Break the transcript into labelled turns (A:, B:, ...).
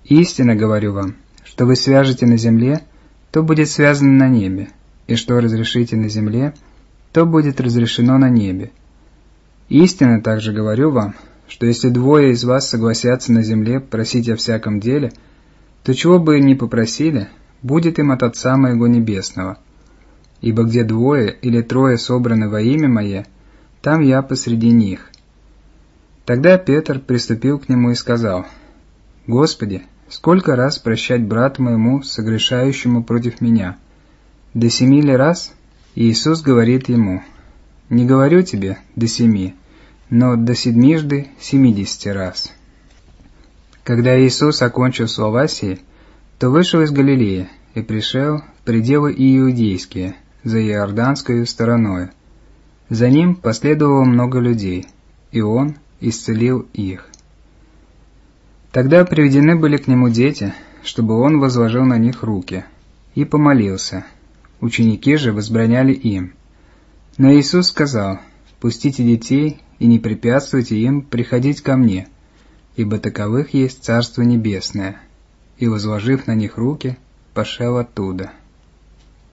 A: Истинно говорю вам, что вы свяжете на земле, то будет связано на небе, и что разрешите на земле, то будет разрешено на небе. Истинно также говорю вам, что если двое из вас согласятся на земле просить о всяком деле, то чего бы ни попросили, будет им от Отца моего Небесного. Ибо где двое или трое собраны во имя Мое, там я посреди них». Тогда Петр приступил к нему и сказал: «Господи, сколько раз прощать брату моему, согрешающему против меня? До 7 ли раз?» И Иисус говорит ему: «Не говорю тебе до 7, но до 70 раз». Когда Иисус окончил слова сии, то вышел из Галилеи и пришел в пределы иудейские, за Иорданскою стороною. За ним последовало много людей, и он исцелил их. Тогда приведены были к нему дети, чтобы он возложил на них руки, и помолился. Ученики же возбраняли им. Но Иисус сказал: «Пустите детей и не препятствуйте им приходить ко мне, ибо таковых есть Царство Небесное». И, возложив на них руки, пошел оттуда.